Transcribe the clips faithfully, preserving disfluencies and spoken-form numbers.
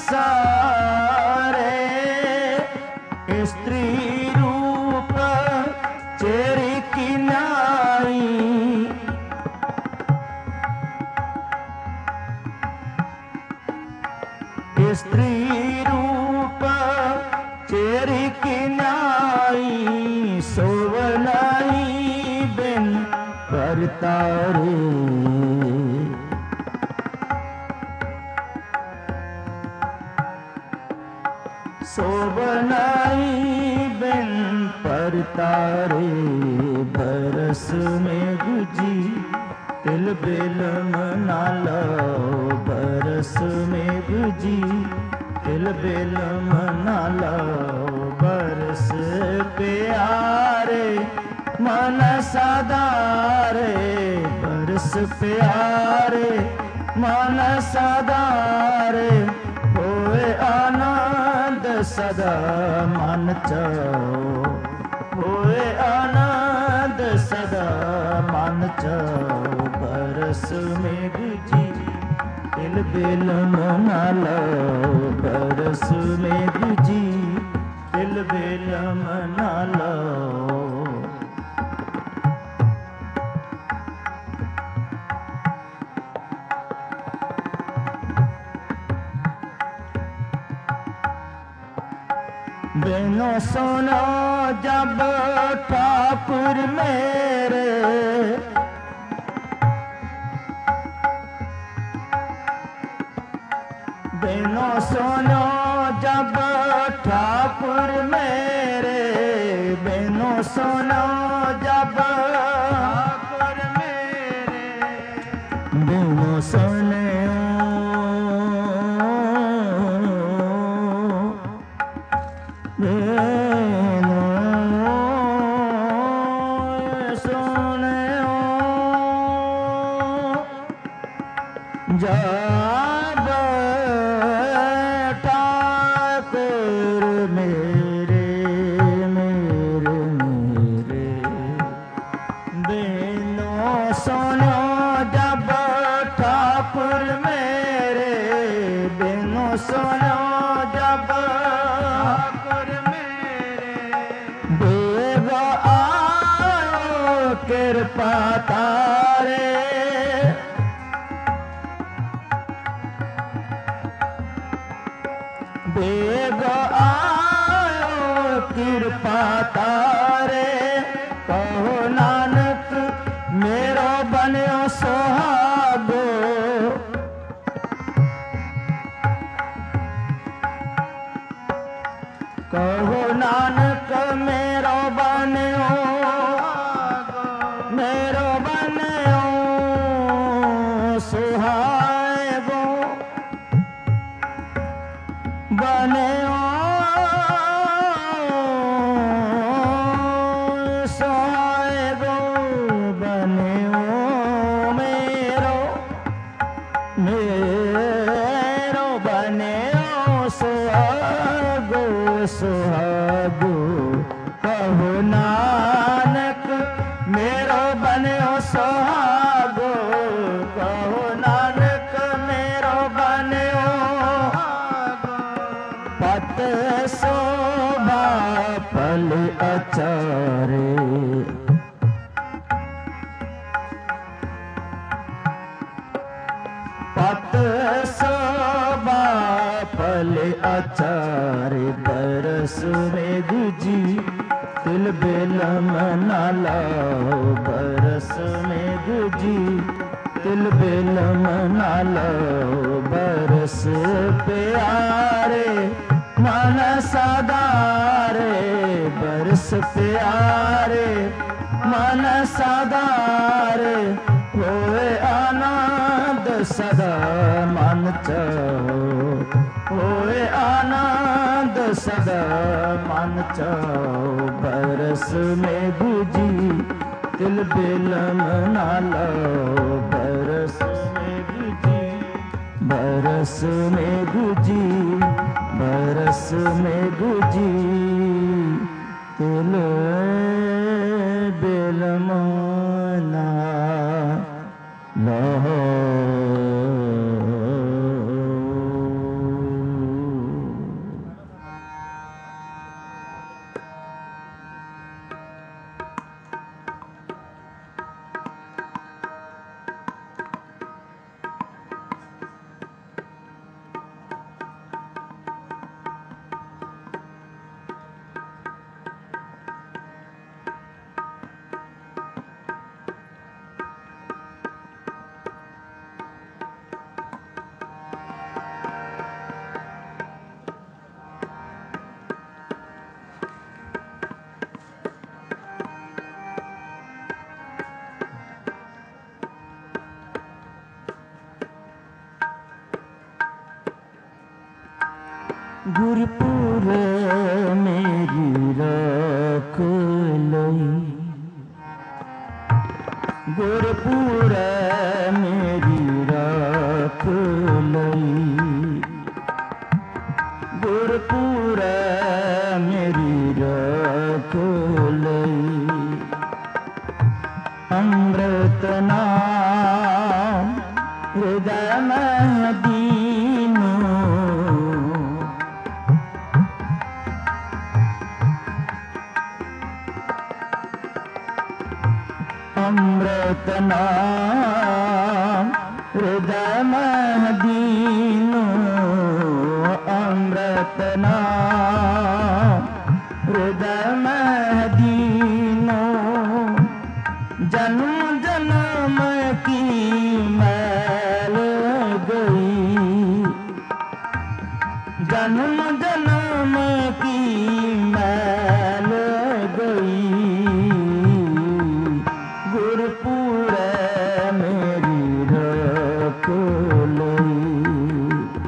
सारे स्त्री रूप चेरी की नाई स्त्री रूप चेरी की नाई सोवनाई बिन परतारे सोवनाई बिन परतारे बरस में गुजी तिल बिल मना लो बरस में गुजी तिल बिल मना लो बरस प्यारे मन सदारे बरस प्यारे मन सदारे होए आनंद सदा मन चाओ होए आनंद सदा मन चाओ बरस में गुजी तिल बिल मना लो बरस में गुजी तिल बिल मना लो बिनो सुनो जब ठाकुर मेरे बिनो सुनो जब ठाकुर मेरे बिनो सुनो जब ठाकुर मेरे बिनो सुने जब ठाकुर मेरे मेरे मेरे बिनो सुनो जब ठाकुर मेरे बिनो सुनो जब ठाकुर मेरे बेगो आयो कृपा तारे बेग आयो कृपा तारे कहो नानक मेरो बन्यो सुहागो कहो नानक मेरो बन्यो मेरो बन्यो सुहागो बने सुहागो बने मेरो मेरो बने सुहागो सुहागो कहो नानक मेरो बने सुहागो कहो नानक मेरो बने पत शोभा फल अचारे पत शोभा फल अचारे बरस में गुजी तिल बिल मना लो बरस में गुजी तिल बिल मना लो बरस प्यारे मन सदारे बरस प्यारे मन सदारे होए आनंद सदा मन चाओ होए आनंद सदा मन चाओ बरस में गुजी तिल बिल मना लो बरस में गुजी बरस में गुजी बरस में गुजी तिल बिल मना लो गुरपुर मेरी राख लई, गुरपुर मेरी राख लई, गुरपुर मेरी राख लई। अमृत नाम हृदय में दीनो, अमृत नाम हृदय में दीनो, अमृत नाम हृदय में दीनो। जन्म जन्म की मैल गई, जन्म जन्म की मैल गई। गुरपुर मेरी राख लई,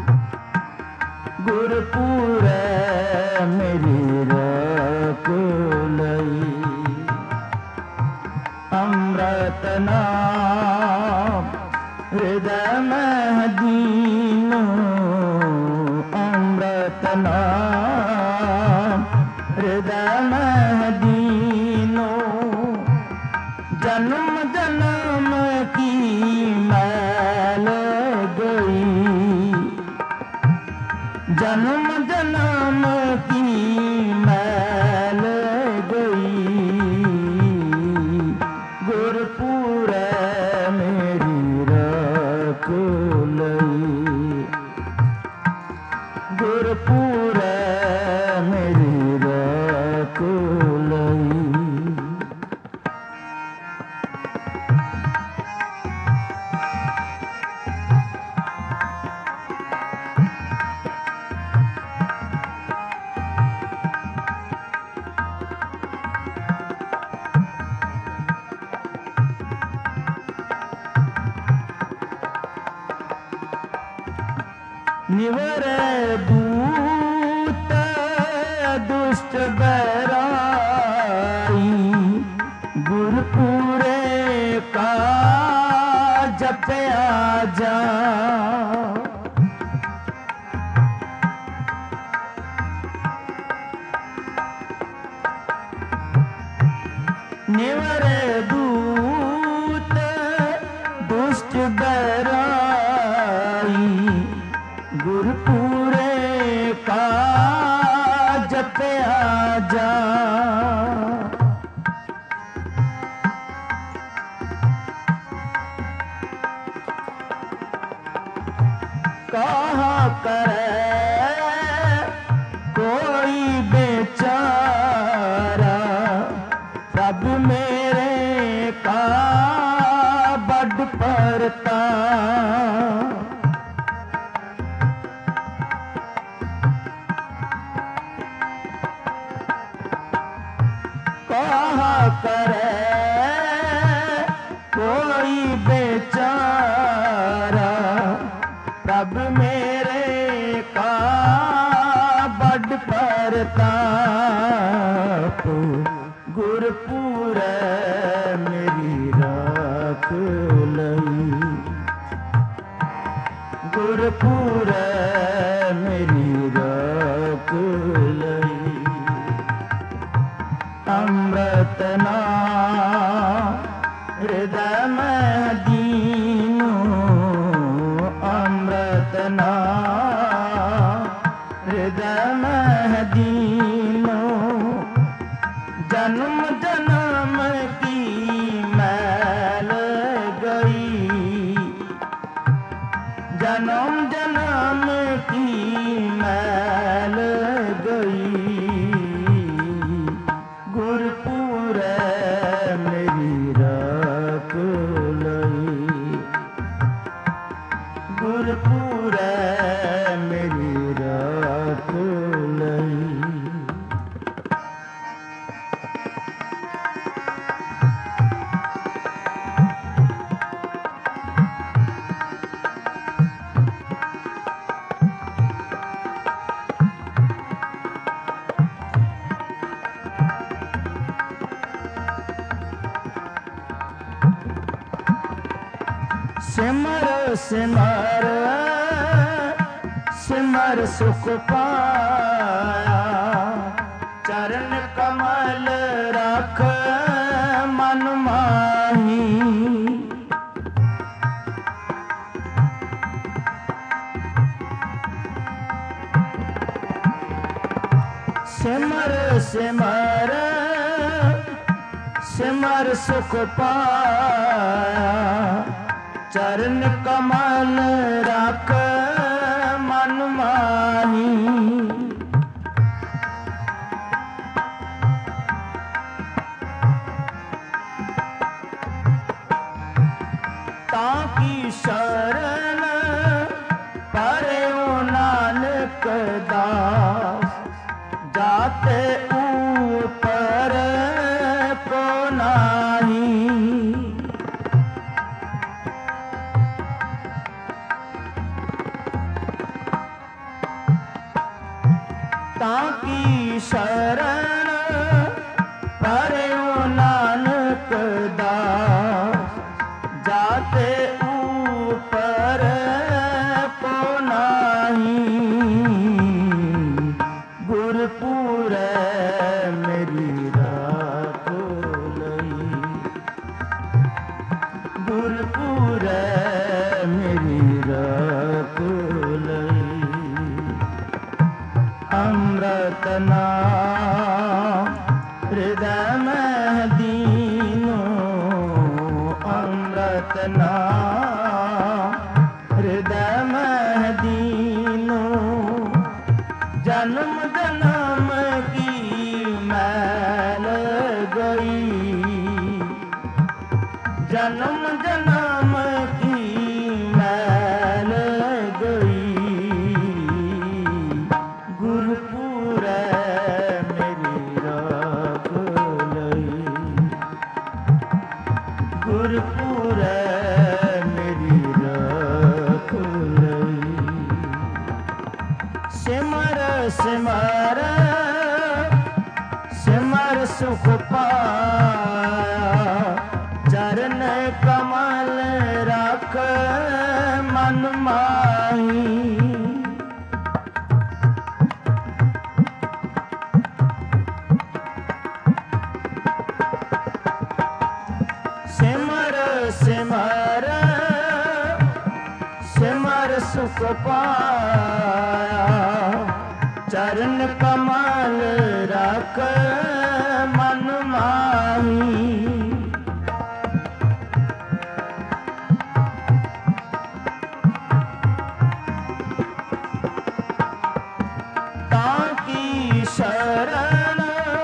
गुरपुर मेरी राख लई। अमृत नाम हृदय में दीनो, अमृत नाम हृदय में दीनो। जन्म जन्म की मैल गई, जन्म जन्म की मैल गई। गुरपुर मेरी राख लई, गुरपुर मेरी राख लई। निवर दूत दुष्ट बैराई, गुरपुरे का जपया जा। निवर दूत दुष्ट बैराई, गुरपुरे का जपया जा। कहा करे कोई बेचारा, सब मेरे का बड़ परता। कहा करे कोई बेचारा, प्रभ मेरे का बड़ परताप। गुरपुर मेरी राख लई, गुरपुर मेरी राख लई। अमृत नाम हृदय में दीनो, अमृत नाम हृदय में दीनो। जन्म जन्म की मैल गई, जन्म जन्म की मैल गई। गुरपुर मेरी राख लई, गुरपुर मेरी राख लई। सिमर सिमर सिमर सुख पाया, चरण कमल रख मन माही। सिमर सिमर सिमर सुख पाया, चरण कमल रख मन माही। ताकी शरण परयो नानक दास, जाते ऊपर को नाही। ताकी शरण परयो नानक दास, जाते ऊपर को नाही। गुरपुर मेरी राख लई, गुरपुर मेरी राख लई। अमृत नाम हृदय में दीनो, अमृत नाम हृदय में दीनो। जन्म जन्म की मैल गई, जन्म जन्म की मैल गई। गुरपुर मेरी राख लई, गुरपुर मेरी राख लई। सिमर सिमर सिमर सुख पाया, चरण कमल रख मन माही। सिमर सिमर सिमर सुख पाया, चरण कमल रख मन माही। ताकी शरण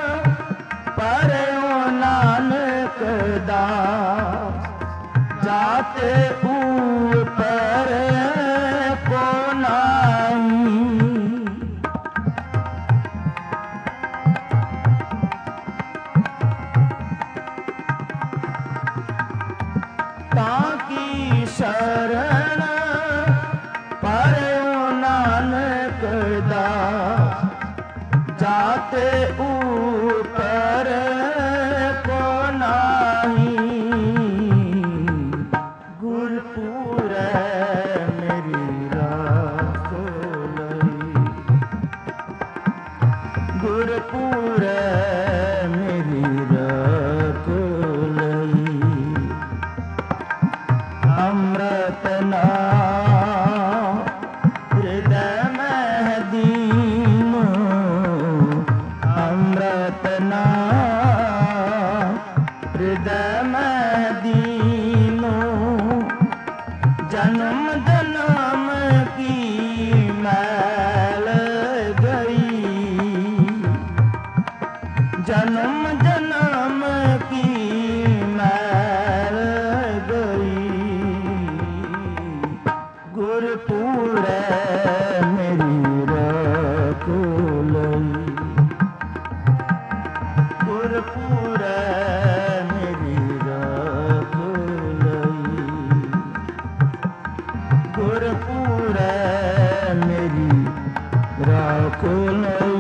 परयो नानक दास, जाते ऊपर को नाही। ताकी शरण परयो नानक दास, जाते ऊपर को नाही। गुरपुर मेरी राख लई, गुरपुर मेरी राख लई। अमृत नाम हृदय में दीनो, अमृत नाम हृदय में दीनो। जन्म जन्म की मैल गई, जन्म जन्म की मैल गई। गुरपुर मेरी राख लई, गुरपुर मेरी राख लई, गुरपुर मेरी राख लई।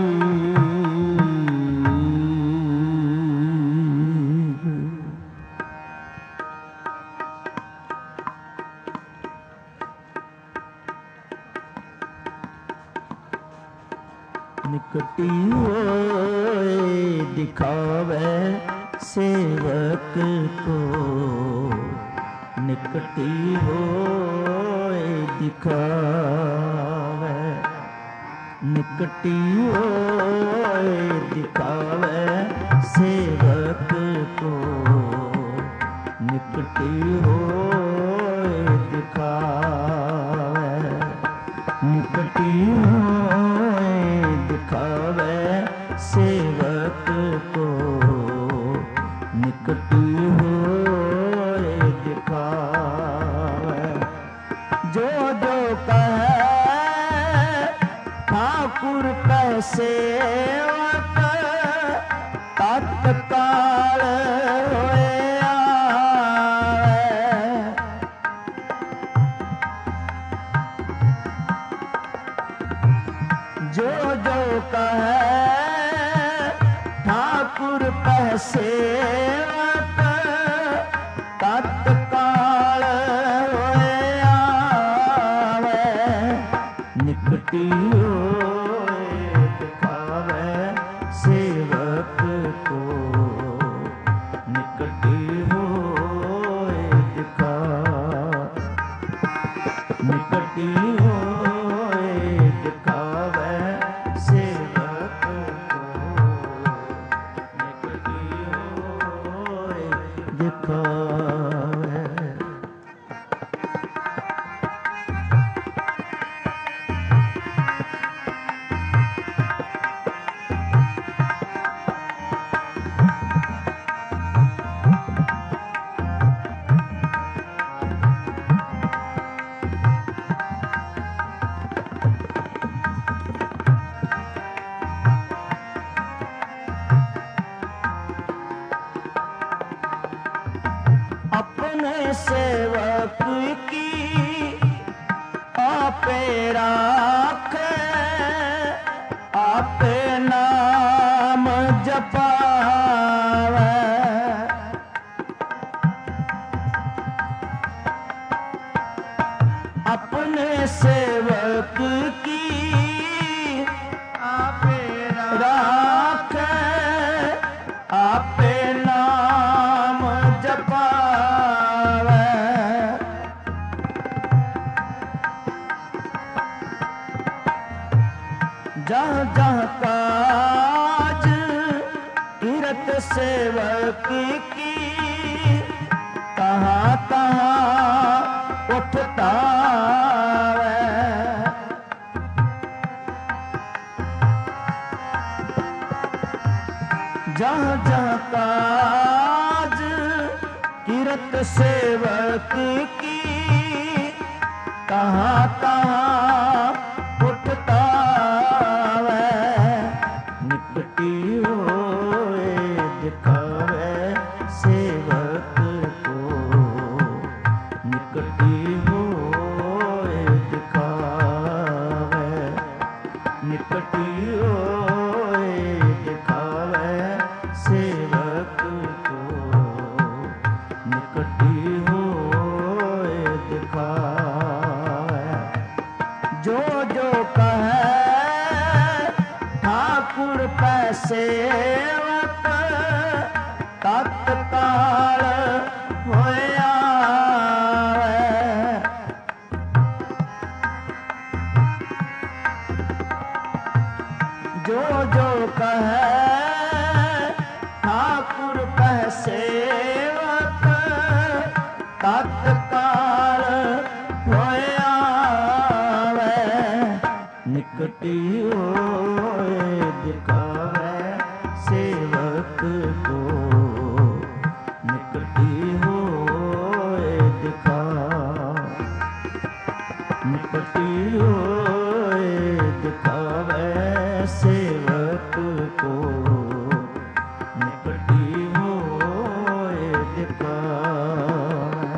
निकटी होए दिखावे सेवक को, निकटी होए दिखावे, निकटी होए दिखावे सेवक को, निकटी होए दिखावे, निकटी होए दिखावे सेवक को, निकटी होए दिखावे। जो जो कहे ठाकुर कह सेवक, तत्काल होए आवे। जो जो कहे ठाकुर कह सेवक, तत्काल होए आवे। निकटी होए दिखावे सेवक को, निकटी होए दिखावे, निकटी होए दिखावे सेवक को, निकटी होए दिखावे। अपने सेवक की आपे राखे, आपे नाम जपावे। अपने सेवक की आपे राखे, आपे नाम जपावे। जहाँ जहाँ काज कीरत सेवक की, तहाँ तहाँ उठता है। जहाँ जहाँ काज कीरत सेवक की, तहाँ तहाँ उठता है। निकटी होए दिखावे सेवक को, निकटी होए दिखावे, निकटी होए दिखावे सेवक को, निकटी होए दिखावे। जो जो कहे ठाकुर कह सेवक, तत्काल होए आवे। जो जो कहे ठाकुर कह सेवक, तत्काल होए आवे। निकटी होए दिखावे सेवक को, निकटी होए दिखावे, निकटी होए दिखावे सेवक को, निकटी होए दिखावे।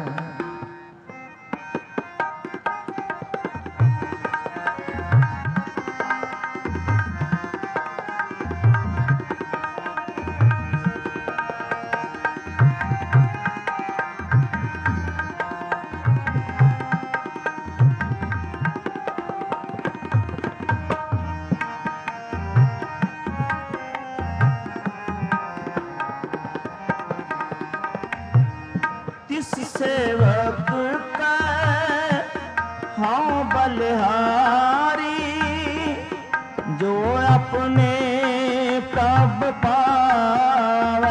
सेवक कै हाँ बलिहारी, जो अपने प्रभ पावै।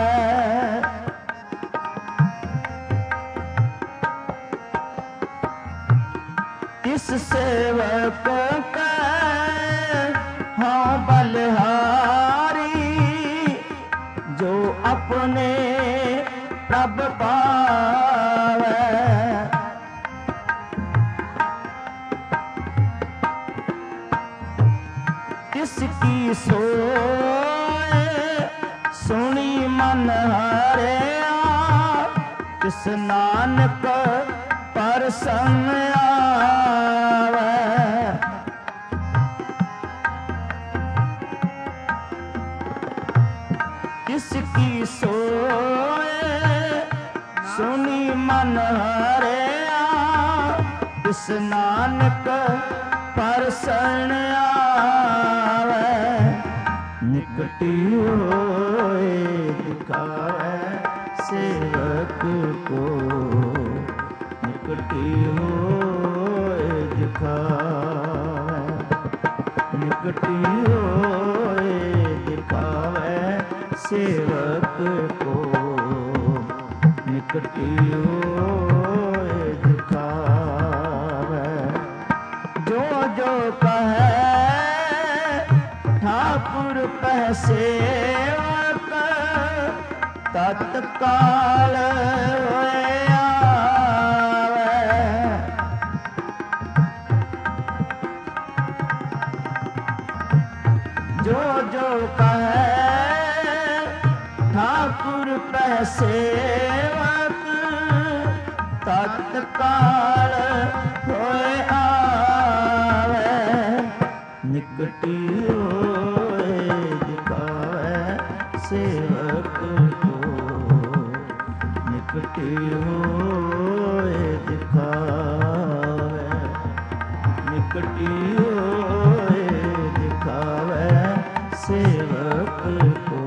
इस सेवक कै हाँ बलिहारी, जो अपने प्रभ पावै। तिसकी सोए सुनी मन हरिया, तिस नानक परसन्न आवै। तिसकी सोए सुनी मन हरिया, तिस नानक परसन्न आवै। निकटी होए दिखावै सेवक को, निकटी होए दिखावै। निकटी होए दिखावै सेवक को, निकटी होए दिखावै। जो जो कहे ठाकुर कह सेवक, तत्काल होए आवै। जो जो कहे ठाकुर कह सेवक, तत्काल होए आवै। निकटी होए दिखावै सेवक को, निकटी होए दिखावै। निकटी होए दिखावै सेवक को,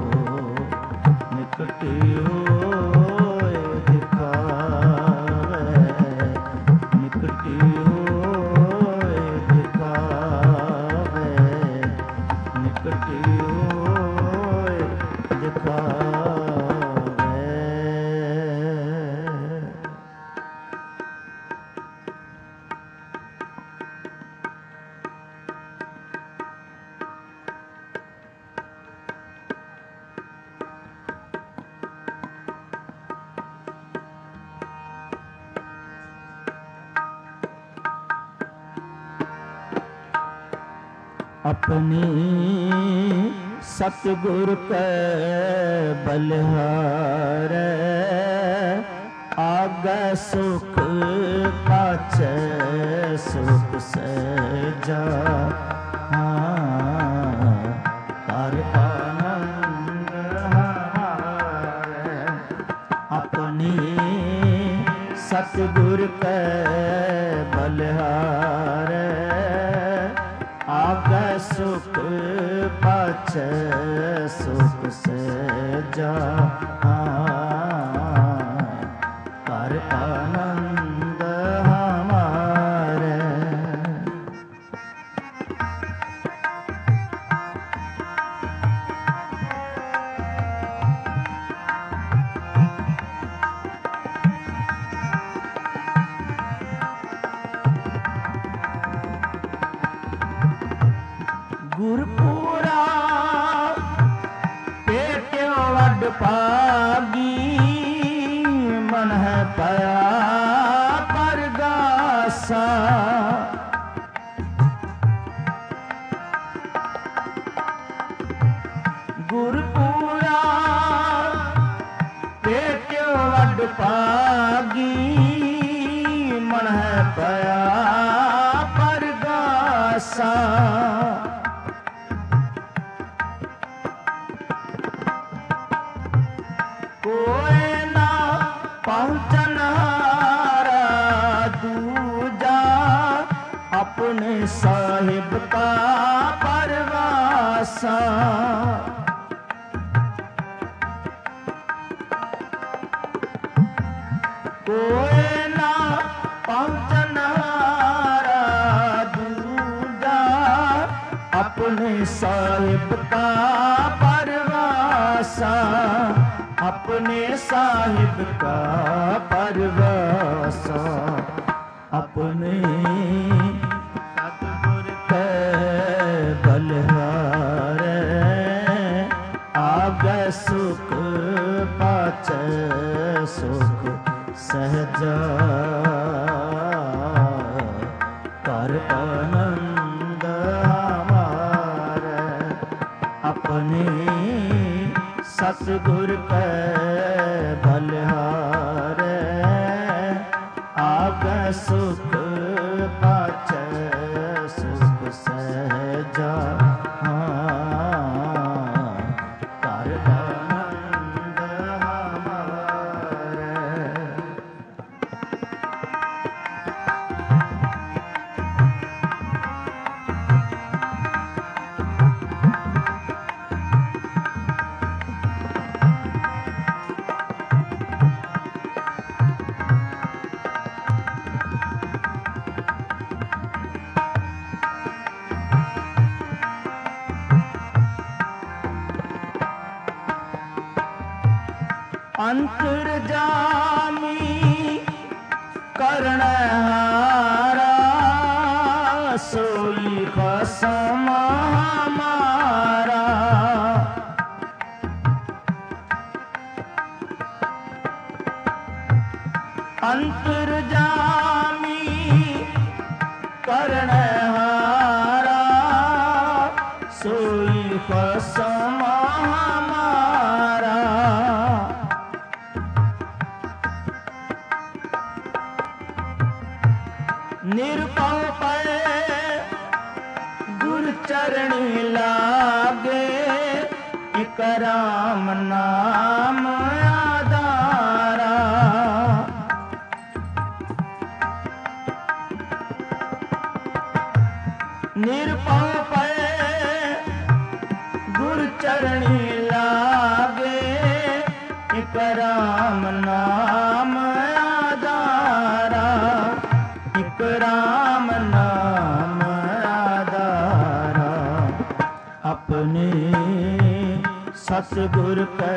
निकटी होए दिखावै। निकटी होए दिखावै। निकटी होए दिखावै। अपनी सतगुर कै बलिहारै, आगै सुख पाछै सुख सहजा। हाँ कर आनंद हारै। अपनी सतगुर कै बलिहारै, आगै सुख पाछै सुख सहजा। कर आनंद हमारे। गुरपुरा पेट्यो वड पागी, मन है पया परगासा। गुरपुरा पेट्यो वड पागी, मन है पया परगासा। कोई ना पहुँचन हारा दूजा, अपने साहिब का परवासा। को साहिब का परवासा, अपने साहिब का परवासा, अपने सतगुर के बलिहारे, आगे सुख पाछे सुख सहजा, कर आनंद हमारे, अपने सतगुर के बलिहारे, आगे सुख पाछे सुख सहजा, कर आनंद हमारे। अंतर्जामी करनहारा, सोई कसम हमारा, अंतर्जामी करनहारा, सोई कसम हमारा, निरपव पर गुर चरणी लागे, एक राम नाम आधारा, निरपव पर गुर चरणी लागे, एक राम नाम आधारा, एक राम नाम आधारा, अपने सतगुर के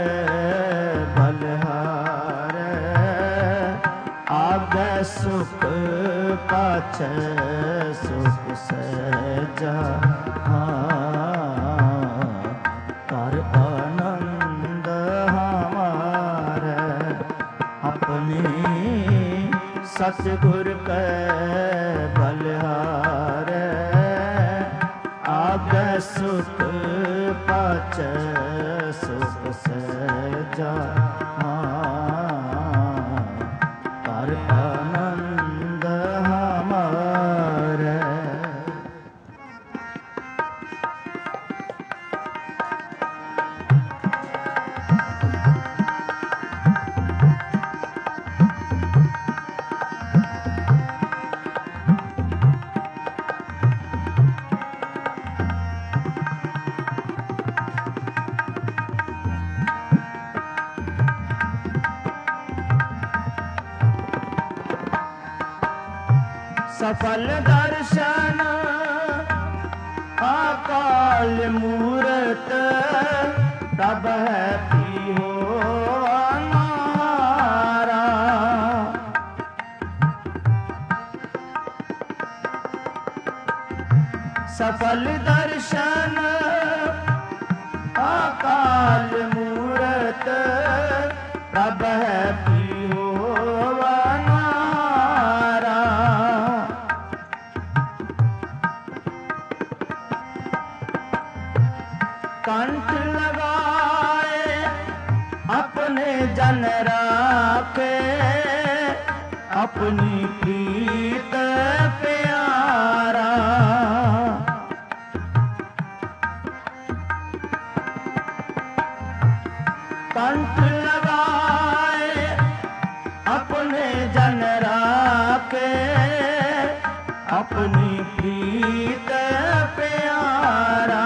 बलिहारे, आगे सुख पाछे सुख सहजा, कर आनंद हमारे, अपने सतगुर के बलिहारे, आगे सुख पाछे सुख सहजा, कर आनंद हमारे। सफल दर्शन अकाल मूरत, तब है पियो हमारा, सफल दर्शन अकाल मूरत, तब है पियो हमारा, कंठ लगाए अपने जन राखे, अपनी प्रीत प्यारा, कंठ लगाए अपने जन राखे, अपनी प्रीत प्यारा,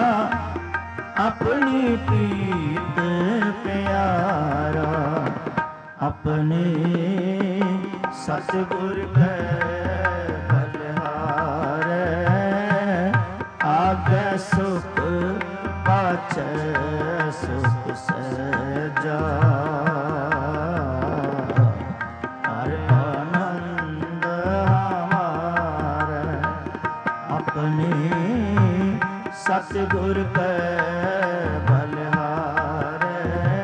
अपनी प्रीत प्यारा, अपने सतगुर के बलिहारे, आगे सुख पाछे सुख सहजा हर आनंद हमारे अपने सतगुर के बलिहारे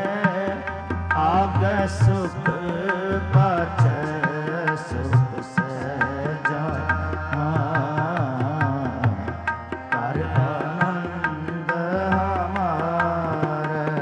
आगे सुख पाछे सुख सहजा हर आनंद हमारे।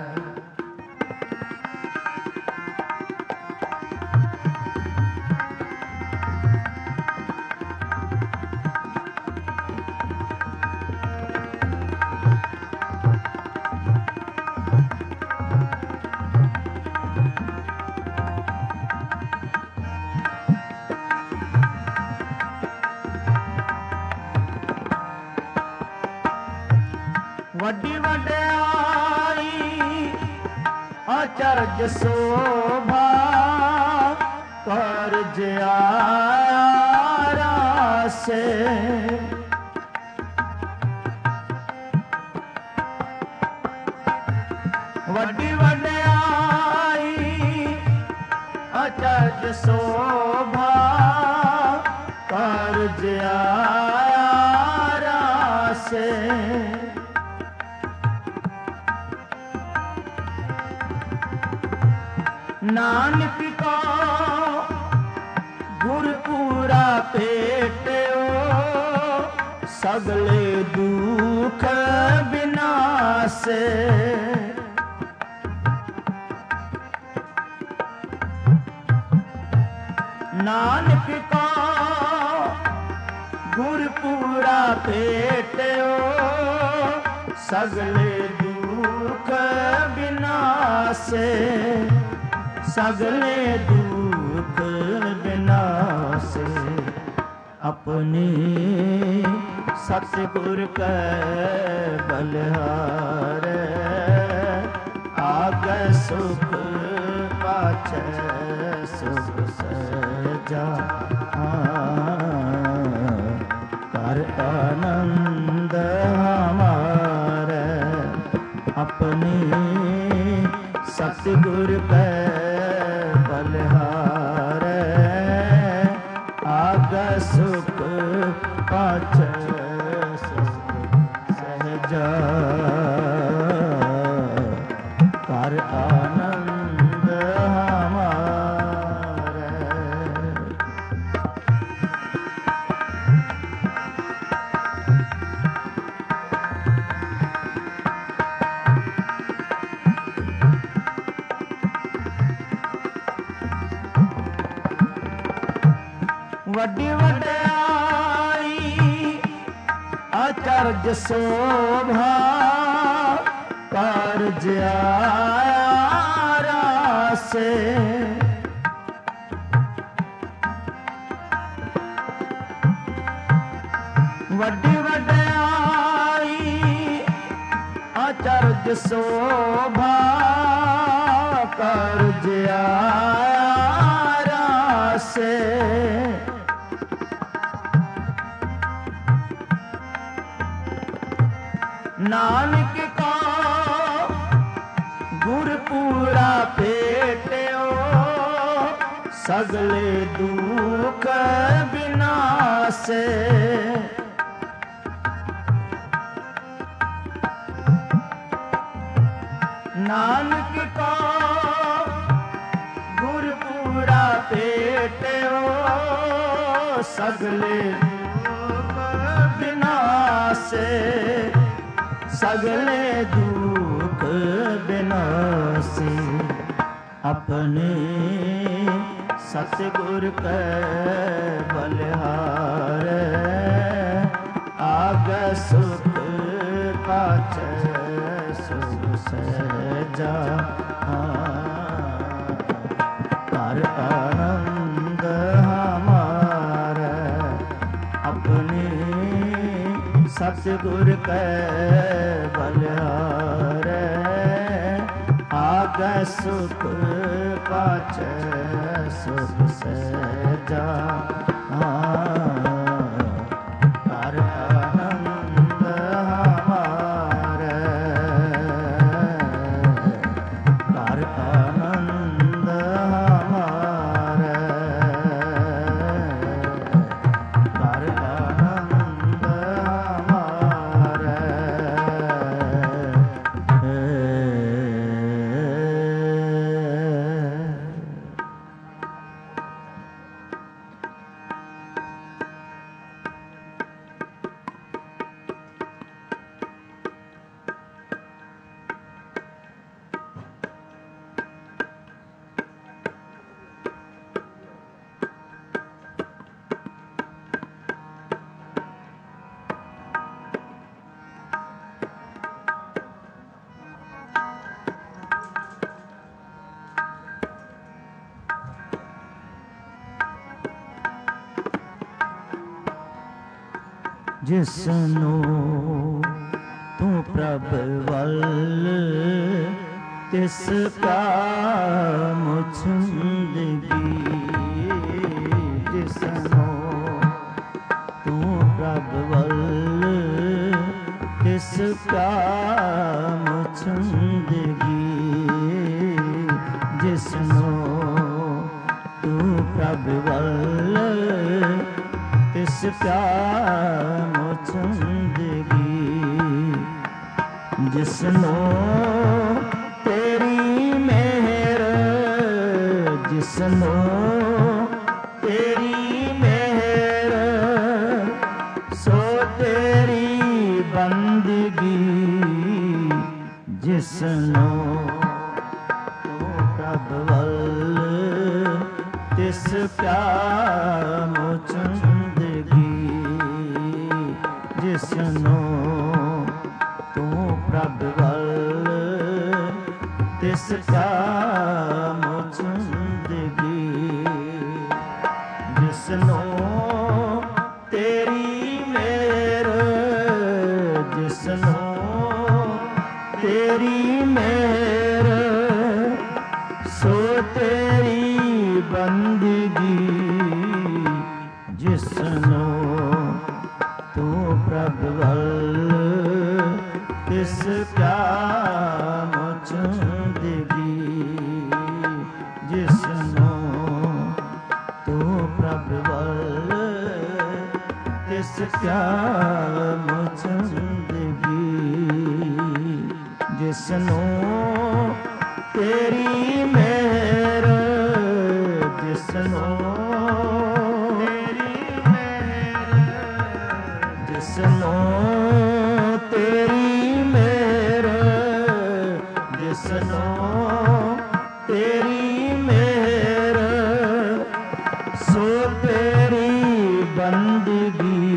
वड्डी वड्याई अचरज शोभा करज आया से वड्डी वड्याई अचरज शोभा करज आया से नानक को गुरपुरा पेटो सगले दुख विनाशे नानक को गुरपुरा पेटो सगले दुख विनाशे सगले दुख विनाशे अपने सतगुर के बलिहारे आगे सुख पाछे सुख सहजा कर आनंद हमारे अपने सतगुर के बलिहारे आगे सुख पाछे सुख सहजा कर आनंद हमारे। वड्डी वड्याई अचरज शोभा करज आया से वड्डी वड्याई अचरज शोभा करज आया से नानक को गुरपुरा पेटो सगले दुख विनाशे नानक को गुरपुरा पेटो सगले दुख विनाशे सगले दुख विनाशे अपने सतगुर के बलिहारे आगे सुख पाछे सुख सहजा कर आनंद हमारे अपने सतगुर के बलिहारे आगे सुख पाछे सुख सहजा कर आनंद हमारे। ਜਿਸਨੂੰ ਤੂੰ ਪ੍ਰਭ ਵੱਲ ਤਿਸ ਕਾ ਮੁਛੰਦਗੀ। ਜਿਸਨੂੰ ਤੂੰ ਪ੍ਰਭ ਵੱਲ ਤਿਸ ਕਾ ਮੁਛੰਦਗੀ। ਜਿਸਨੂੰ ਤੂੰ ਪ੍ਰਭ ਵੱਲ ਤਿਸ ਕਾ ਮੁਛੰਦਗੀ। ਜਿਸਨੂੰ ਤੇਰੀ ਮਿਹਰ, ਜਿਸਨੂੰ ਤੇਰੀ ਮਿਹਰ, ਸੋ ਤੇਰੀ ਬੰਦਗੀ। ਜਿਸਨੂੰ ਤੂੰ ਪ੍ਰਭ ਵੱਲ ਤਿਸ ਕਾ ਮੁਛੰਦਗੀ। ਜਿਸਨੂੰ ਤੂੰ ਪ੍ਰਭ ਵੱਲ ਤਿਸ ਕਾ ਮੁਛੰਦਗੀ। ਜਿਸਨੂੰ ਤੇਰੀ ਮਿਹਰ, ਜਿਸਨੂੰ ਤੇਰੀ ਮਿਹਰ, ਸੋ ਤੇਰੀ ਬੰਦਗੀ। ਜਿਸਨੂੰ ਤੂੰ ਪ੍ਰਭ ਵੱਲ ਤਿਸ ਕਾ ਮੁਛੰਦਗੀ। ਜਿਸਨੂੰ ਤੂੰ ਪ੍ਰਭ ਵੱਲ ਤਿਸ ਕਾ ਮੁਛੰਦਗੀ। ਜਿਸਨੂੰ ਤੇਰੀ ਮਿਹਰ, ਜਿਸਨੂੰ ਤੇਰੀ ਮਿਹਰ, ਜਿਸਨੂੰ ਤੇਰੀ ਮਿਹਰ, ਜਿਸਨੂੰ ਤੇਰੀ ਮਿਹਰ, ਸੋ ਤੇਰੀ ਬੰਦਗੀ।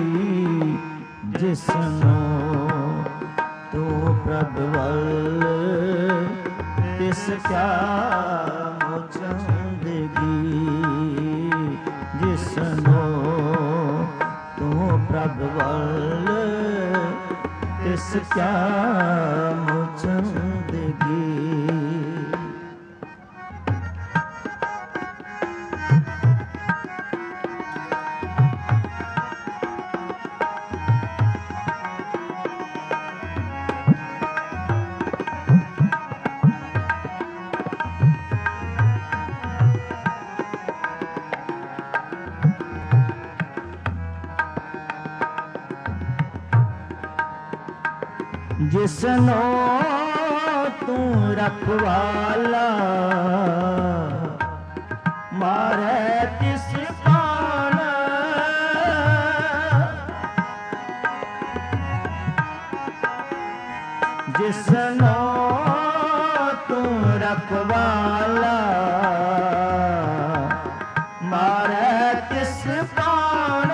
ਜਿਸਨੂੰ ਤੂੰ ਪ੍ਰਭ ਵੱਲ ਤਿਸ ਕਾ ਮੁਛੰਦਗੀ। ਜਿਸਨੂੰ ਤੂੰ ਪ੍ਰਭ ਵੱਲ ਤਿਸ ਕਾ ਮੁਛੰਦਗੀ। ਜਿਸਨੂੰ ਤੂੰ ਰਖਵਾਲਾ, ਮਾਰੇ ਤਿਸ ਪਾਣ। ਜਿਸਨੂੰ ਤੂੰ ਰਖਵਾਲਾ, ਮਾਰੇ ਤਿਸ ਪਾਣ।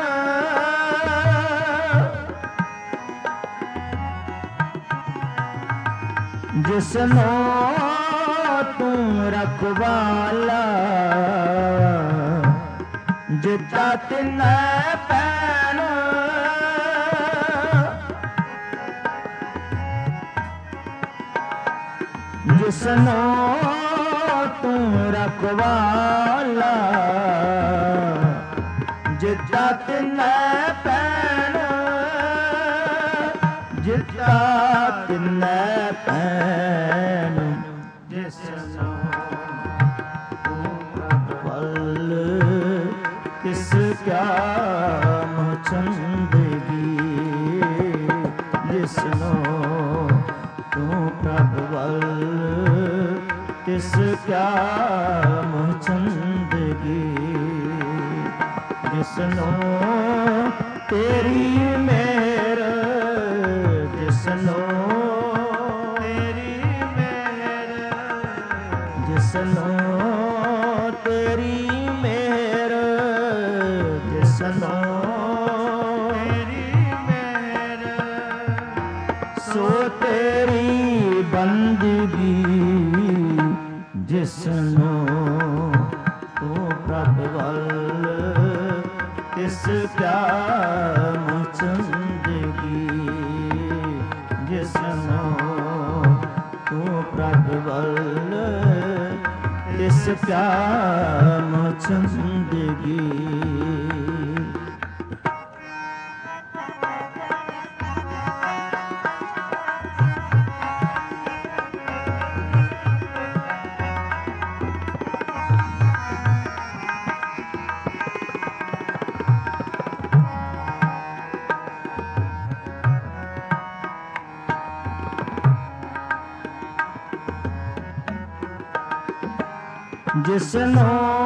ਜਿਸਨੂੰ ਤੂੰ ਰਖਵਾਲਾ, ਜਿੱਤਾ ਤਿਨੈ ਪੈਣ। ਜਿਸਨੂੰ ਤੂੰ ਰਖਵਾਲਾ, ਜਿੱਤਾ ਤਿਨੈ ਪੈਣ। ਜਿੱਤਾ ਤਿਨੈ ਪੈਣ। ਜਿਸਨੂੰ ਤੂੰ ਪ੍ਰਭ ਵੱਲ ਤਿਸ ਕਾ ਮੁਛੰਦਗੀ। ਜਿਸਨੂੰ ਤੂੰ ਪ੍ਰਭ ਵੱਲ ਤਿਸ ਕਾ ਮੁਛੰਦਗੀ। ਜਿਸਨੂੰ ਤੇਰੀ ਮਿਹਰ, ਜਿਸਨੂੰ ਤੇਰੀ ਮਿਹਰ, ਜਿਸਨੂੰ ਤੇਰੀ ਮਿਹਰ, ਜਿਸਨੂੰ ਤੇਰੀ ਮਿਹਰ, ਸੋ ਤੇਰੀ ਬੰਦਗੀ। ਜਿਸਨੂੰ ਤੂੰ ਪ੍ਰਭ ਵੱਲ ਤਿਸ ਕਾ ਮੁਛੰਦਗੀ। ਜਿਸਨੋ ਤੂੰ ਪ੍ਰਭ ਵੱਲ ਤਿਸ ਪਿਆਰ ਮਚੰਦਗੀ। ਜਿਸਨੋ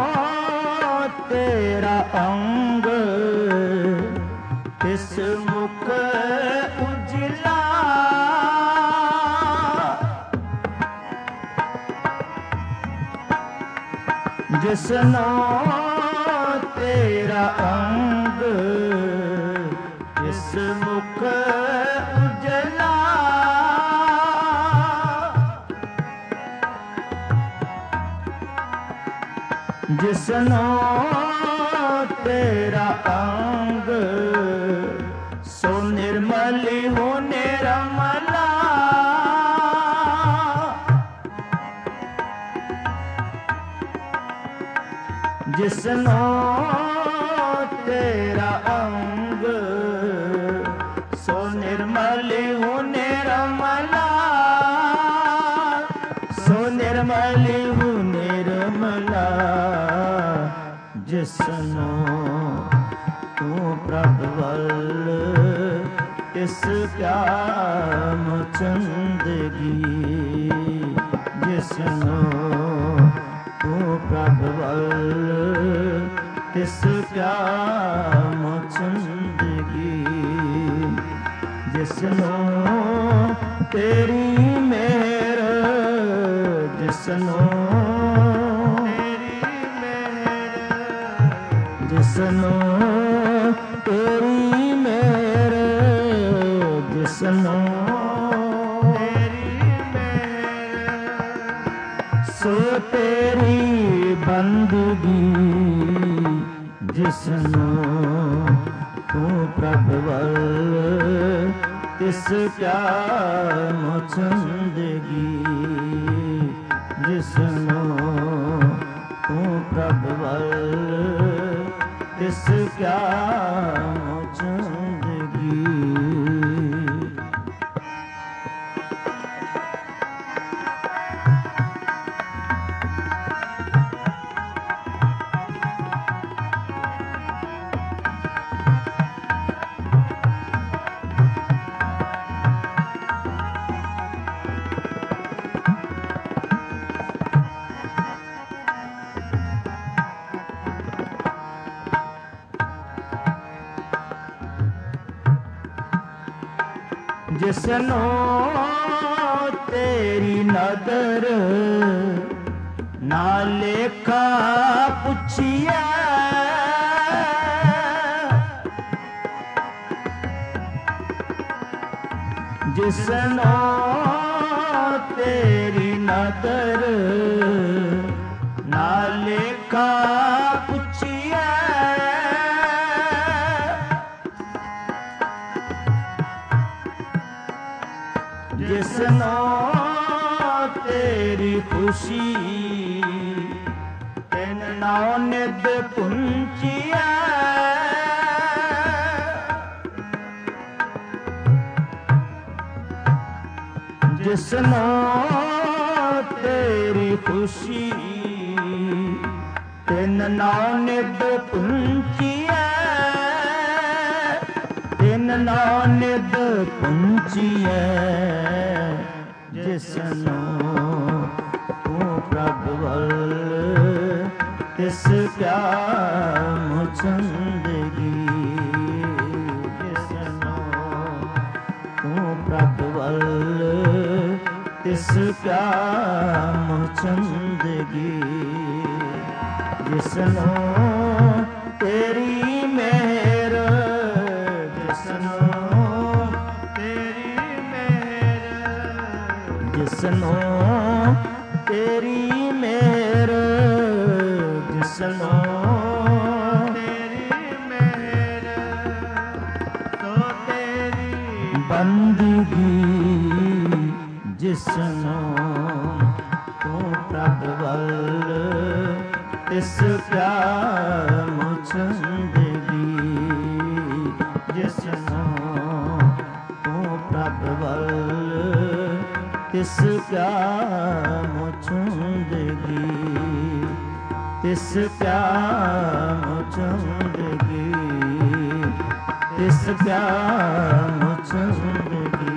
ਤੇਰਾ ਅੰਗ ਤਿਸ ਮੁਖ ਉਜਲਾ, ਜਿਸਨੋ ਤੇਰਾ ਅੰਗ ਤਿਸ ਮੁਖ ਉਜਲਾ, ਜਿਸਨੋ ਤੇਰਾ ਅੰਗ ਸੋ ਨਿਰਮਲੀ ਹੋ ਨਿਰਮਲਾ, ਜਿਸਨੋ ਤੇਰਾ ਅੰਗ ਸੋ ਨਿਰਮਲੀ ਹੋ ਨਿਰਮਲਾ, ਸੋ ਨਿਰਮਲੀ ਹੋ ਨਿਰਮਲਾ, ਜਿਸਨੋ ਤੂੰ ਪ੍ਰਭ ਵੱਲ ਤਿਸ ਪਿਆਰ ਮਚੰਦਗੀ, ਜਿਸਨੋ ਤੂੰ ਪ੍ਰਭ ਵੱਲ ਤਿਸ ਪਿਆਰ ਮਚੰਦਗੀ, ਜਿਸਨੋ ਤੇਰੀ ਮਿਹਰ, ਜਿਸਨੋ ਜਿਸਨੋ ਤੇਰੀ ਮਿਹਰ, ਜਿਸਨੋ ਤੇਰੀ ਮਿਹਰ, ਸੋ ਤੇਰੀ ਬੰਦਗੀ, ਜਿਸਨੋ ਤੂੰ ਪ੍ਰਭ ਵੱਲ ਤਿਸ ਪਿਆਰ ਮਚੰਦਗੀ, ਜਿਸਨੋ ਤੂੰ ਪ੍ਰਭ ਵੱਲ ਤਿਸ ਪਿਆਰ ਮਚੰਦਗੀ। ਜਿਸਨੋ ਤੇਰੀ ਨਦਰ ਨਾ ਲੇਖਾ ਪੁੱਛੀਐ, ਜਿਸਨੋ ਤੇਰੀ ਨਦਰ ਨਾ ਲੇਖਾ ਪੁੱਛੀਐ, ਜਿਸਨੋ ਤੇਰੀ ਖੁਸ਼ੀ ਤਿਨ ਨਾਉ ਨਿਧ ਪੁੰਚੀਐ, ਜਿਸਨੋ ਤੇਰੀ ਖੁਸ਼ੀ ਤਿਨ ਨਾਉ ਨਿਧ ਪੁੰਚੀਐ, ਤਿਨ ਨਾਉ ਨਿਧ ਪੁੰਚੀਐ, ਜਿਸਨੋ ਤੂੰ ਪ੍ਰਭ ਵੱਲ ਤਿਸ ਪਿਆਰ ਮਚੰਦਗੀ, ਜਿਸਨੋ ਤੂੰ ਪ੍ਰਭ ਵੱਲ ਤਿਸ ਪਿਆਰ ਮਚੰਦਗੀ, ਜਿਸਨੋ ਤੇਰੀ ਮਿਹਰ, ਜਿਸਨੋ ਤੇਰੀ ਮਿਹਰ, ਜਿਸਨੋ ਤੇਰੀ ਮਿਹਰ, ਜਿਸਨੋ ਤੇਰੀ ਮਿਹਰ, ਸੋ ਤੇਰੀ ਬੰਦਗੀ, ਜਿਸਨੂੰ ਤੂੰ ਪ੍ਰਭ ਵੱਲ ਤਿਸ ਕਿਆ ਮੁਝ ਜ਼ਿੰਦਗੀ, ਜਿਸਨੂੰ ਤੂੰ ਪ੍ਰਭ ਵੱਲ ਤਿਸ ਕਿਆ ਮੁਝ ਜ਼ਿੰਦਗੀ, ਤਿਸ ਕਿਆ ਮੁਝ ਜ਼ਿੰਦਗੀ, ਤਿਸ ਕਿਆ ਮੁਝ ਜ਼ਿੰਦਗੀ।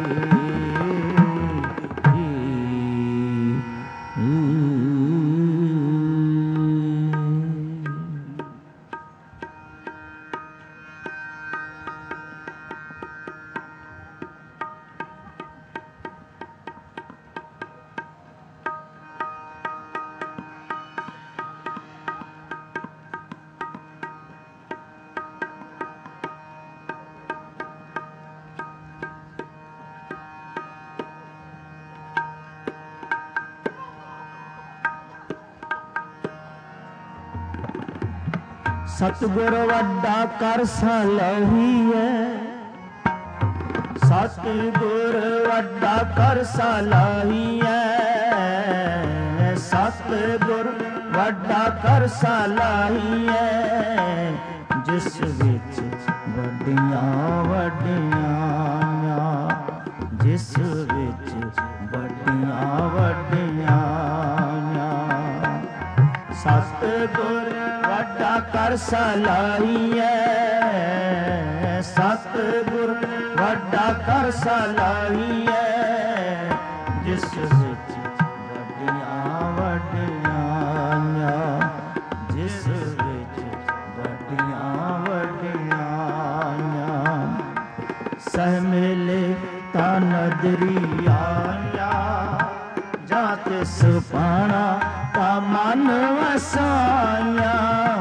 ਸਤਿਗੁਰ ਵੱਡਾ ਕਰ ਸਲਾਹੀਐ, ਸਤਿਗੁਰ ਵੱਡਾ ਕਰ ਸਲਾਹੀਐ, ਸਤਿਗੁਰ ਵੱਡਾ ਕਰ ਸਲਾਹੀਐ, ਜਿਸ ਵਿੱਚ ਵੱਡੀਆਂ ਵੱਡੀਆਂ, ਜਿਸ ਵਿੱਚ ਵੱਡੀਆਂ ਵੱਡੀਆਂ, ਸਤਿਗੁਰ ਵੱਡਾ ਕਰ ਸਲਾਹੀਐ, ਸਤਿਗੁਰ ਵੱਡਾ ਕਰ ਸਲਾਹੀਐ, ਜਿਸ ਵਿੱਚ ਵੱਡੀਆਂ ਵੱਡੀਆਂ, ਜਿਸ ਵਿੱਚ ਵੱਡੀਆਂ ਵੱਡੀਆਂ, ਸਹਿ ਮਿਲੇ ਤਾਂ ਨਦਰੀ ਆਇਆ, ਜਾਂ ਤਿਸ ਪਾਣਾ ਤਾਂ ਮਨ ਵਸਾਇਆ,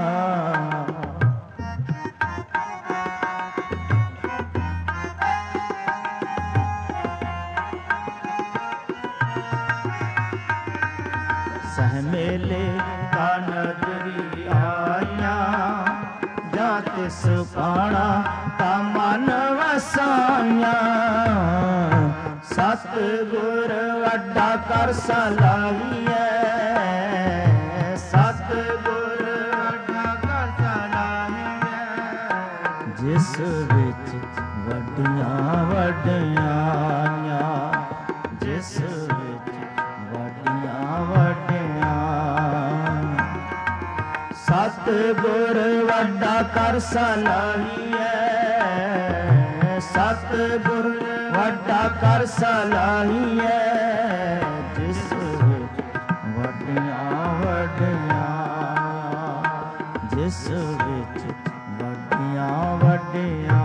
ਸਹਿ ਮੇਲੇ ਤਾਂ ਨਦਰੀ ਆਇਆ, ਜਾਂ ਤਿਸ ਪਾਣਾ ਤਾਂ ਮਨ ਵਸਾਇਆ, ਸਤਿਗੁਰ ਵੱਡਾ ਕਰ ਸਲਾਹੀਐ, ਸਤਿਗੁਰ ਵੱਡਾ ਕਰ ਸਲਾਹੀਐ, ਜਿਸ ਵਿੱਚ ਵੱਡੀਆਂ ਵੱਡੀਆਂ, ਜਿਸ ਵਿੱਚ ਵੱਡੀਆਂ ਵੱਡੀਆਂ, ਸਤਿਗੁਰ ਵੱਡਾ ਕਰ ਸਲਾਹੀਐ, ਸਤਿਗੁਰ ਵੱਡਾ ਕਰ ਸਲਾਹੀਐ, ਜਿਸ ਵਿੱਚ ਵੱਡੀਆਂ ਵੱਡੀਆਂ, ਜਿਸ ਵਿੱਚ ਵੱਡੀਆਂ ਵੱਡੀਆਂ।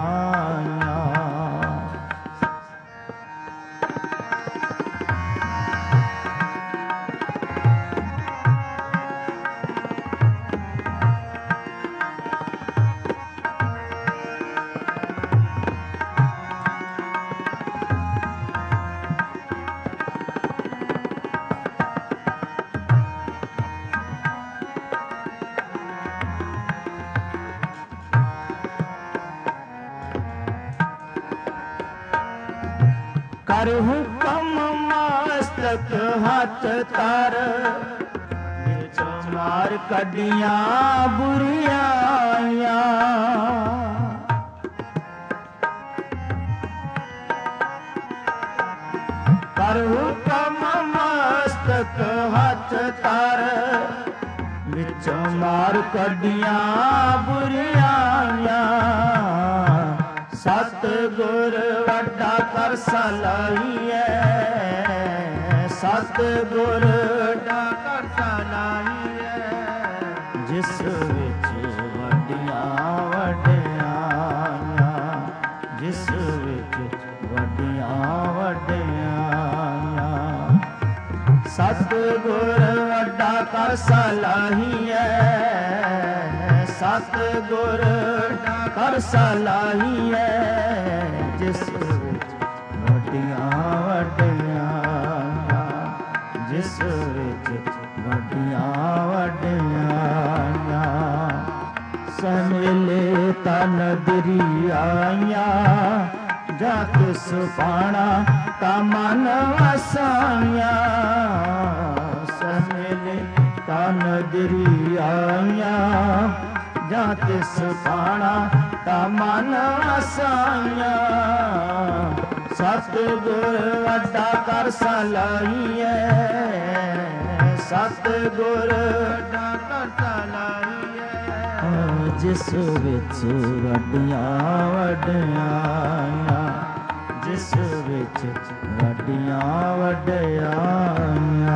ਕਰ ਹੁਕਮ ਮਸਤਕ ਹੱਥ ਧਰ, ਵਿੱਚੋਂ ਮਾਰ ਕੱਢੀਆਂ ਬੁਰੀਆਈਆਂ, ਕਰ ਹੁਕਮ ਮਸਤਕ ਹੱਥ ਧਰ, ਵਿੱਚੋਂ ਮਾਰ ਕੱਢੀਆਂ ਬੁਰੀਆਈਆਂ, ਸਤਿਗੁਰ ਵੱਡਾ ਕਰ ਸਲਾਹੀਐ, ਸਤਿਗੁਰ ਵੱਡਾ ਕਰ ਸਲਾਹੀਐ, ਜਿਸ ਵਿੱਚ ਵੱਡੀਆਂ ਵੱਡੀਆਂ, ਜਿਸ ਵਿੱਚ ਵੱਡੀਆਂ ਵੱਡੀਆਂ, ਸਤਿਗੁਰ ਵੱਡਾ ਕਰ ਸਲਾਹੀਐ, ਸਤਿਗੁਰ ਕਰ ਸਲਾਹੀਐ, ਜਿਸ ਵਿੱਚ ਵੱਡੀਆਂ ਵੱਡੀਆਂ, ਜਿਸ ਵਿੱਚ ਵੱਡੀਆਂ ਵੱਡੀਆਂ, ਸਹਿ ਮਿਲੇ ਤਾਂ ਨਦਰੀ ਆਈਆਂ, ਜਾਂ ਤਿਸ ਪਾਣਾ ਤਾ ਮਨ ਵਸਾਇਆ ਸਹਿ ਤਾ ਨਦਰੀ ਆਇਆ ਜਾਂ ਤਿਸ ਪਾਣਾ ਤਾ ਮਨ ਵਸਾਇਆ ਸਤਿਗੁਰ ਵੱਡਾ ਕਰ ਸਲਾਹੀਐ ਸਤਿਗੁਰ ਵੱਡਾ ਕਰ ਸਲਾਹੀਐ ਜਿਸ ਵਿੱਚ ਵੱਡੀਆਂ ਵਡਿਆਈਆਂ ਜਿਸ ਵਿੱਚ ਵੱਡੀਆਂ ਵਡਿਆਈਆਂ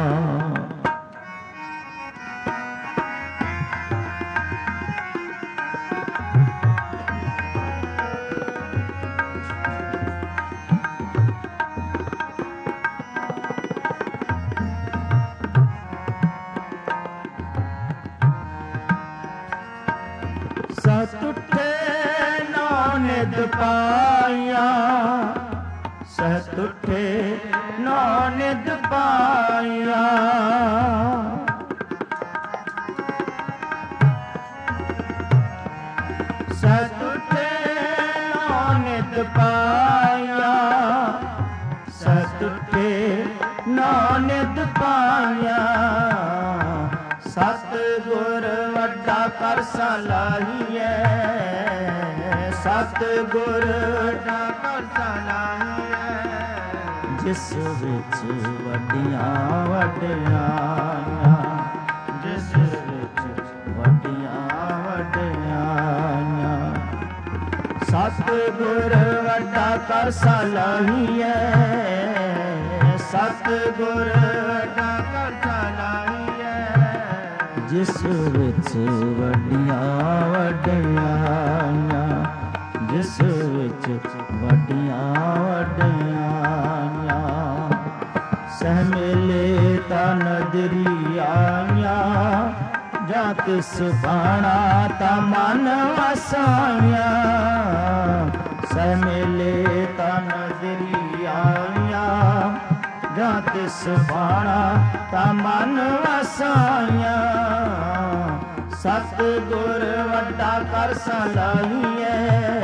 ਸਤ ਉੱਠੇ ਨੌ ਨਿਧ ਪਾਇਆ ਸਤ ਉੱਠੇ ਨੌ ਨਿਧ ਪਾਇਆ ਸਤ ਉੱਠੇ ਨੌ ਨਿਧ ਪਾਇਆ ਸਤ ਉੱਠੇ ਨੌ ਨਿਧ ਪਾਇਆ ਸਤਿਗੁਰ ਵੱਡਾ ਕਰ ਸਲਾਹੀਐ ਸਤਿਗੁਰ ਵੱਡਾ ਕਰ ਸਲਾਹੀਐ ਜਿਸ ਵਿੱਚ ਵੱਡੀਆਂ ਵਡਿਆਈਆਂ ਜਿਸ ਵਿੱਚ ਵੱਡੀਆਂ ਵਡਿਆਈਆਂ ਸਤਿਗੁਰ ਵੱਡਾ ਕਰ ਸਲਾਹੀਐ ਸਤਿਗੁਰ ਵੱਡਾ ਕਰ ਸਲਾਹੀਐ ਜਿਸ ਵਿੱਚ ਵੱਡੀਆਂ ਵਡਿਆਈਆਂ ਜਿਸ ਵਿੱਚ ਵੱਡੀਆਂ ਵਡਿਆਈਆਂ ਸਹਿ ਮੇਲੇ ਤਾ ਨਦਰੀ ਆਈਆਂ ਜਾਂ ਤਿਸ ਬਾਣਾ ਤਾ ਮਨ ਵਸਾਇਆ ਸਹਿ ਮੇਲੇ ਤਾ ਨਦਰੀ ਆਈਆਂ ਜਾਂ ਤਿਸ ਬਾਣਾ ਤਾ ਮਨ ਵਸਾਇਆ ਸਤਿਗੁਰ ਵੱਡਾ ਕਰ ਸਲਾਹੀਐ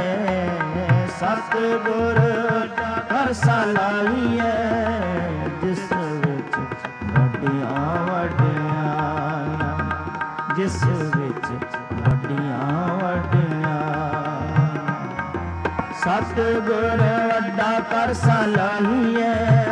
ਸਤਿਗੁਰ ਵੱਡਾ ਕਰ ਸਲਾਹੀਐ ਜਿਸ ਵਿੱਚ ਵੱਡੀਆਂ ਵਡਿਆਈਆਂ ਜਿਸ ਵਿੱਚ ਵੱਡੀਆਂ ਵਡਿਆਈਆਂ ਸਤਿਗੁਰ ਵੱਡਾ ਕਰ ਸਲਾਹੀਐ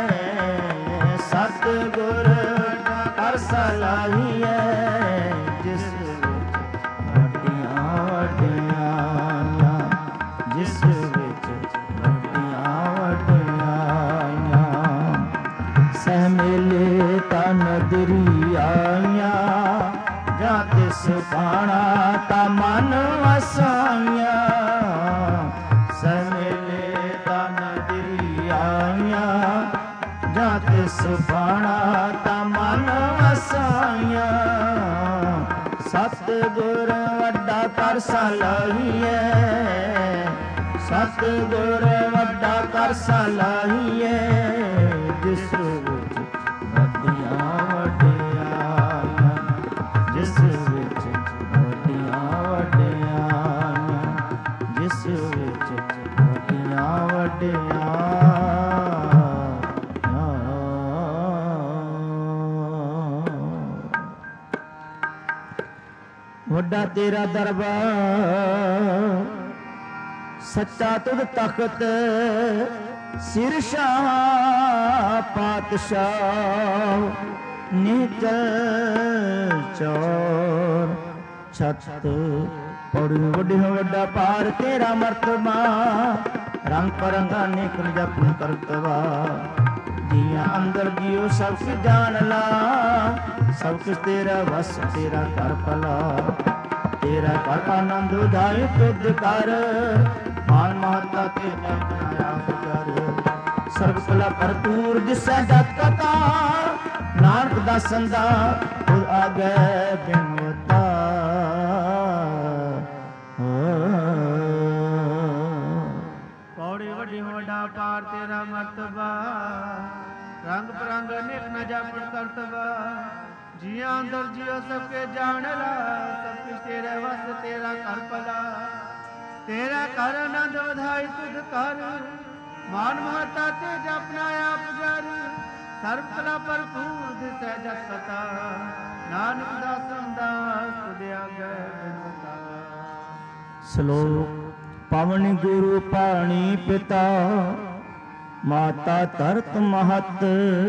ਸਤਿਗੁਰ ਕਰ ਸਲਾਹੀਐ ਜਿਸ ਵਿੱਚ ਵੱਡੀਆਂ ਵਡਿਆਈਆਂ ਜਿਸ ਵਿੱਚ ਵੱਡੀਆਂ ਵਡਿਆਈਆਂ ਸਹਿ ਮੇਲੇ ਤਾ ਨਦਰੀ ਆਈਆਂ ਜਾਂ ਤਿਸ ਬਾਣਾ ਤਾ ਮਨ ਵਸਾਇਆ ਸਹਿ ਮੇਲੇ ਤਾ ਨਦਰੀ ਆਈਆਂ ਜਾਂ ਤਿਸ ਬਾਣਾ ਤਾ ਮਨ ਵਸਾਇਆ ਸਤਿਗੁਰ ਵੱਡਾ ਕਰ ਸਲਾਹੀਐ ਸਤਿਗੁਰ ਵੱਡਾ ਕਰ ਸਲਾਹੀਐ ਜਿਸ ਵਿੱਚ ਵੱਡੀਆਂ ਵਡਿਆਈਆਂ ਜਿਸ ਵਿੱਚ ਵੱਡੀਆਂ ਵਡਿਆਈਆਂ ਜਿਸ ਵਿੱਚ ਵੱਡੀਆਂ ਵਡਿਆਈਆਂ ਵੱਡਾ ਤੇਰਾ ਦਰਬਾਰ ਸੱਚਾ ਤੁਧ ਤਖਤ ਸਿਰ ਸ਼ਾਹ ਪਾਤਸ਼ਾਹ ਨੀਚਲ ਚੋਰ ਛੱਤ ਪੌੜੀ ਵੱਡੀ ਵੱਡਾ ਪਾਰ ਤੇਰਾ ਮਰਤਬਾ ਰੰਗ ਪਰੰਗਾ ਨੇਕ ਜਪਨ ਕਰਤਵਾ ਜੀਆਂ ਅੰਦਰ ਜਿਉ ਸਭ ਕੁਝ ਜਾਣ ਲਾ ਸਭ ਕੁਝ ਤੇਰਾ ਵਸ ਤੇਰਾ ਕਰ ਭਲਾ ਤੇਰਾ ਕਰ ਆਨੰਦ ਉਧਾਇ ਤੁਧ ਕਰ ਮਾਨ ਮਹਤਾ ਤੇ ਬਣਾਇਆ ਕਰ ਸਰਬ ਕਲਾ ਭਰਪੂਰ ਦਿਸੈ ਜਤ ਕਥਾ ਨਾਨਕ ਦਾਸਨ ਦਾ ਖੁਦ ਆਗੇ ਬਿਨਵਤਾ ਪੌੜੀ ਵੱਡੀ ਵੱਡਾ ਪਾਰ ਤੇਰਾ ਮਰਤਬਾ ਰੰਗ ਬਰੰਗ ਅਨੇਕ ਨ ਜਾਪਣ ਕਰਤਬਾ ਜੀਆਂ ਅੰਦਰ ਜਿਉ ਸਭ ਕੇ ਜਾਣ ਲਾ ਸਭ ਕੁਛ ਤੇਰੇ ਵਸ ਤੇਰਾ ਕਰ ਭਲਾ ਤੇਰਾ ਕਰ ਆਨੰਦ ਵਧਾਈ ਤੁਧ ਕਰ मान महता तेज अपनाया पुजारी सर्व कला भरपूर दिसै जस कथा नानक दासन दास तुझ आगे बिनवता। श्लोक पवन गुरु पाणी पिता माता तरत महत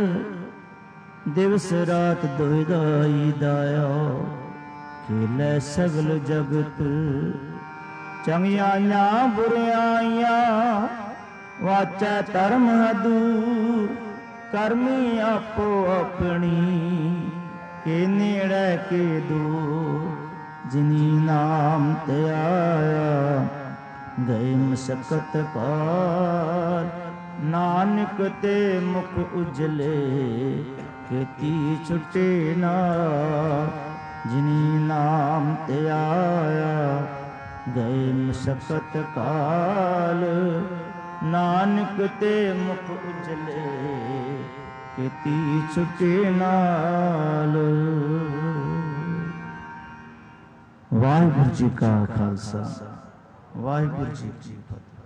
दिवस रात दुहिदाई दाया खेलै सगल जगत चंगियाइयां बुरियाइयां वाचा धर्म दूर करमी आपो अपनी के नेड़े के दूर जिनी नाम ते आया गए मशक्कत पार नानक ते मुख उजले खेती छुटे ना जिनी नाम ते आया गए मशक्कत काल नानक ते मुख उजले खेती छुटे नाल। वाहिगुरु जी का खालसा वाहिगुरु जी की फतेह।